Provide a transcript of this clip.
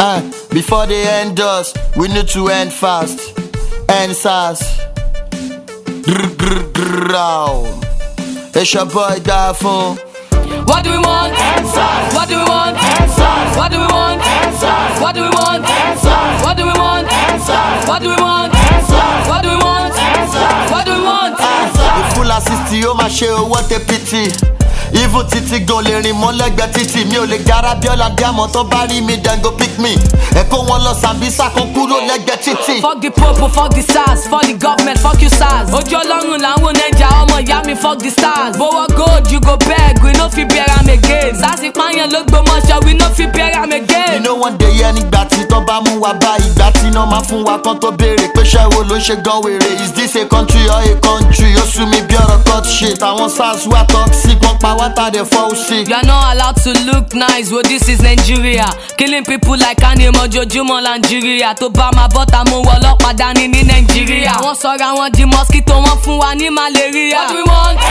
Before they end us, we need to end fast. End SARS. It's your boy Dafon. What do we want? What do we want? What do we want? What do we want? What do we want? What do we want? What do we want? What do we want? The full assist you, my show, what a pity. Even Titi go le rin mo lẹ́gbẹ̀ẹ́ títì mi ò lè gara Biola Diamond tó bá rí mi then go pick me. Ẹ̀kọ́ wọn lọ Sambisa kan kúrò lẹ́gbẹ̀ẹ́ títì. Fuck the popo, fuck the SARS, fuck the government, fuck you SARS. Ojú Ọlọ́run làwọn Naija ọmọ ìyá mi fuck the stars. Bówó gold you go beg, we no fit bear am again. SARS ìpààyàn ló gbọmọṣọ, we no fit bear am again. You know one day yẹn nígbà tí tó bá mú wa bá ìgbà tí iná máa fún wa kan tó béèrè pé ṣé wo ló ṣe gan wèrè. Is this a country or a country? Ó sú mi bí ọ̀rọ̀ cut shit. Àwọn SARS wà toxic, wọ́n pa wá tá dẹ̀ fọ́ òsì. You are not allowed to look nice, well this is Nigeria. Killing people like animal, ojoojúmọ́ Nigeria. Tó bá máa bọ́ta mú wọ ọlọ́pàá dání ní Nigeria. Wọ́n sọ̀rọ̀ àwọn di mosquito, wọ́n fún wa ní malaria. What do we want?